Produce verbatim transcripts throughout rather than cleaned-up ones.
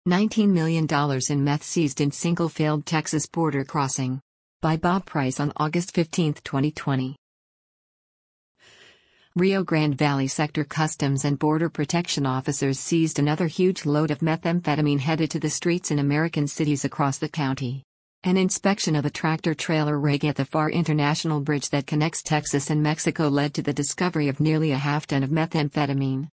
nineteen million dollars in meth seized in single failed Texas border crossing. By Bob Price on August fifteenth, twenty twenty. Rio Grande Valley Sector Customs and Border Protection officers seized another huge load of methamphetamine headed to the streets in American cities across the county. An inspection of a tractor-trailer rig at the Pharr International Bridge that connects Texas and Mexico led to the discovery of nearly a half ton of methamphetamine.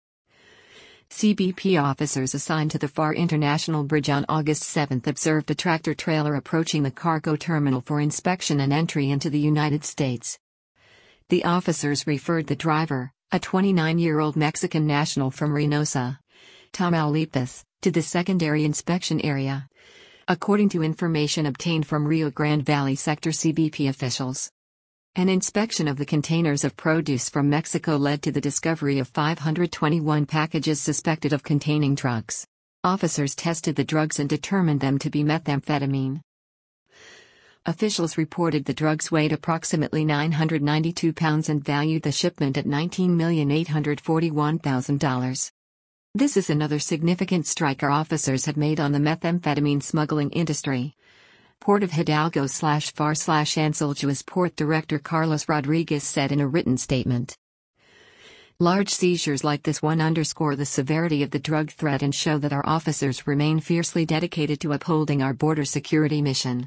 C B P officers assigned to the Pharr International Bridge on August seventh observed a tractor-trailer approaching the cargo terminal for inspection and entry into the United States. The officers referred the driver, a twenty-nine-year-old Mexican national from Reynosa, Tamaulipas, to the secondary inspection area, according to information obtained from Rio Grande Valley Sector C B P officials. An inspection of the containers of produce from Mexico led to the discovery of five hundred twenty-one packages suspected of containing drugs. Officers tested the drugs and determined them to be methamphetamine. Officials reported the drugs weighed approximately nine hundred ninety-two pounds and valued the shipment at nineteen million eight hundred forty-one thousand dollars. This is another significant strike our officers have made on the methamphetamine smuggling industry. Port of Hidalgo slash Pharr slash Anzalduas Port Director Carlos Rodriguez said in a written statement. Large seizures like this one underscore the severity of the drug threat and show that our officers remain fiercely dedicated to upholding our border security mission.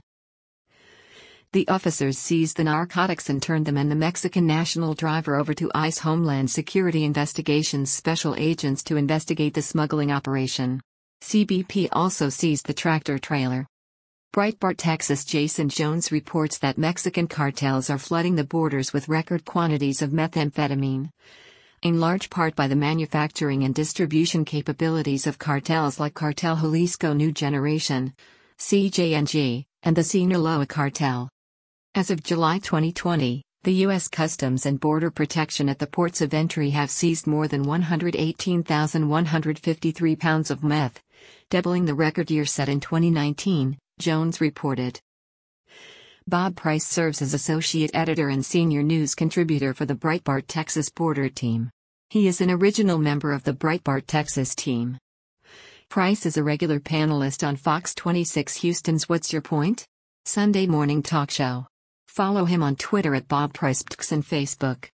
The officers seized the narcotics and turned them and the Mexican national driver over to ICE Homeland Security Investigations special agents to investigate the smuggling operation. C B P also seized the tractor-trailer. Breitbart Texas Jason Jones reports that Mexican cartels are flooding the borders with record quantities of methamphetamine, in large part by the manufacturing and distribution capabilities of cartels like Cartel Jalisco New Generation, C J N G, and the Sinaloa Cartel. As of July twenty twenty, the U S Customs and Border Protection at the ports of entry have seized more than one hundred eighteen thousand one hundred fifty-three pounds of meth, doubling the record year set in twenty nineteen, Jones reported. Bob Price serves as associate editor and senior news contributor for the Breitbart Texas Border Team. He is an original member of the Breitbart Texas team. Price is a regular panelist on Fox twenty-six Houston's What's Your Point? Sunday morning talk show. Follow him on Twitter at Bob Price and Facebook.